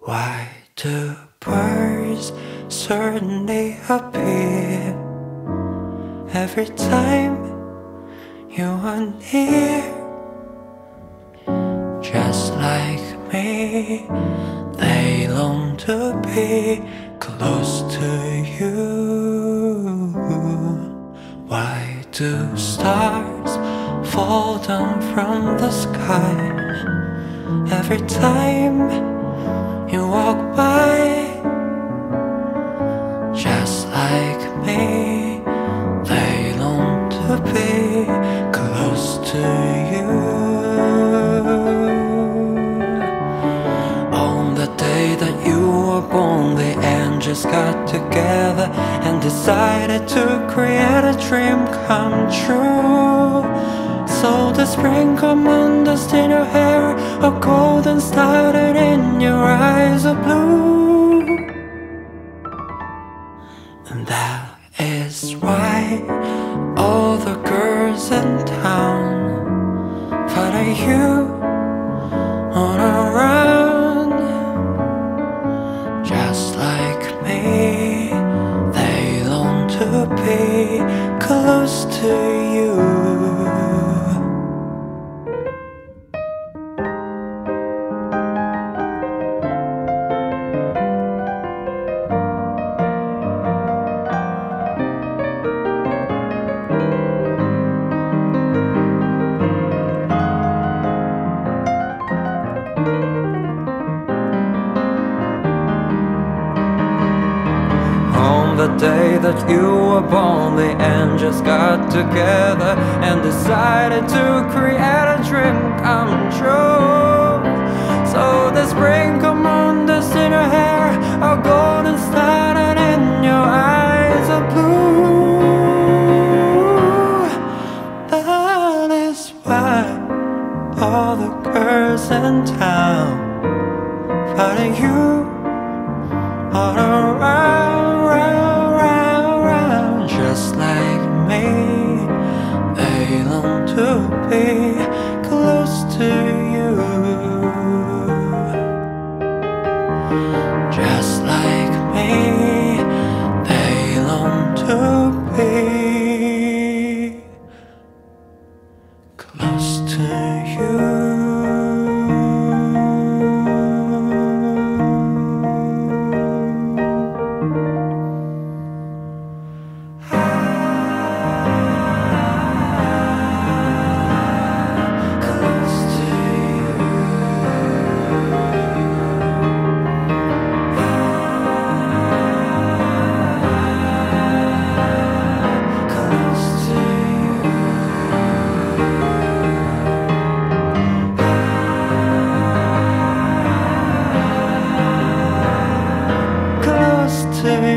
Why do birds suddenly appear every time you are near? Just like me, they long to be close to you. Why do stars fall down from the sky every time you walk by? Just like me, they long to be close to you. On the day that you were born, the angels got together and decided to create a dream come true. So the sprinkle on dust in your hair, a golden star, and in your eyes a blue. And that is why all the girls in town follow you on a run. Just like me, they long to be close to you. On the day that you were born, the angels got together and decided to create a dream come true. So they sprinkle on dust in your hair, a golden star, and in your eyes a blue. That is why all the girls in town follow you all around. Just like me, they long to be close to you. Just like me, they long to be close to you. To